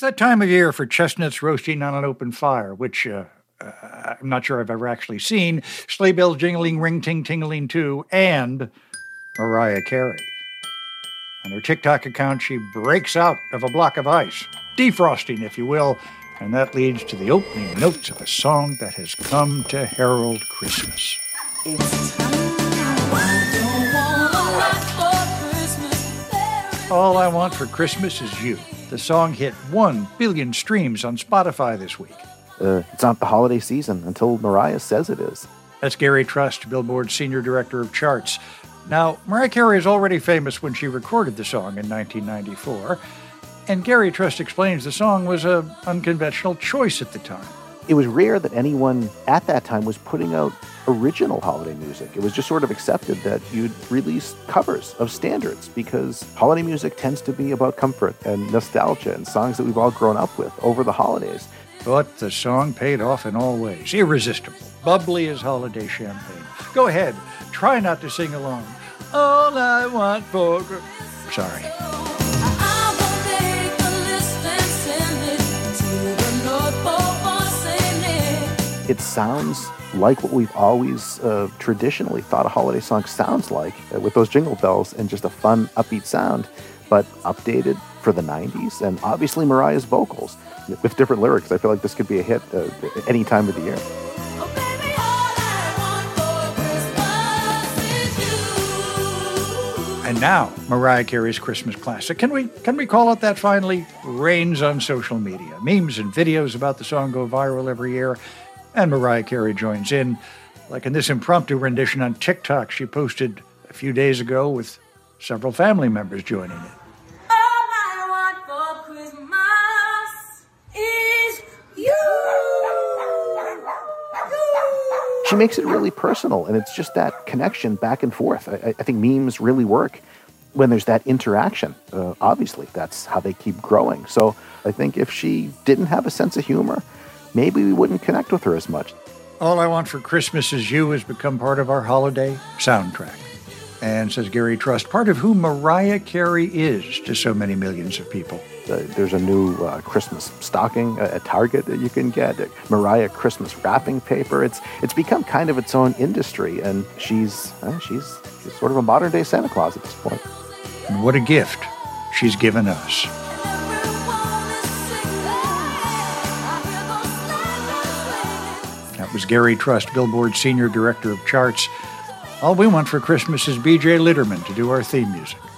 It's that time of year for chestnuts roasting on an open fire, which I'm not sure I've ever actually seen. Sleigh bells jingling, ring ting tingling too, and Mariah Carey. On her TikTok account, she breaks out of a block of ice, defrosting, if you will, and that leads to the opening notes of a song that has come to herald Christmas. It's time. All I Want for Christmas Is You. The song hit 1 billion streams on Spotify this week. It's not the holiday season until Mariah says it is. That's Gary Trust, Billboard's Senior Director of Charts. Now, Mariah Carey is already famous when she recorded the song in 1994, and Gary Trust explains the song was an unconventional choice at the time. It was rare that anyone at that time was putting out original holiday music. It was just sort of accepted that you'd release covers of standards because holiday music tends to be about comfort and nostalgia and songs that we've all grown up with over the holidays. But the song paid off in all ways. Irresistible, bubbly as holiday champagne. Go ahead, try not to sing along. All I want for... Sorry. It sounds like what we've always traditionally thought a holiday song sounds like, with those jingle bells and just a fun, upbeat sound, but updated for the 90s, and obviously Mariah's vocals with different lyrics. I feel like this could be a hit any time of the year. And now, Mariah Carey's Christmas classic. Can we call it that finally? Reigns on social media. Memes and videos about the song go viral every year, and Mariah Carey joins in. Like in this impromptu rendition on TikTok she posted a few days ago with several family members joining in. She makes it really personal, and it's just that connection back and forth. I think memes really work when there's that interaction. Obviously, that's how they keep growing. So I think if she didn't have a sense of humor, maybe we wouldn't connect with her as much. All I Want for Christmas Is You has become part of our holiday soundtrack. And, says Gary Trust, part of who Mariah Carey is to so many millions of people. There's a new Christmas stocking at Target that you can get. Mariah Christmas wrapping paper. It's become kind of its own industry, and she's sort of a modern day Santa Claus at this point. And what a gift she's given us. That was Gary Trust, Billboard's Senior Director of Charts. All we want for Christmas is B.J. Litterman to do our theme music.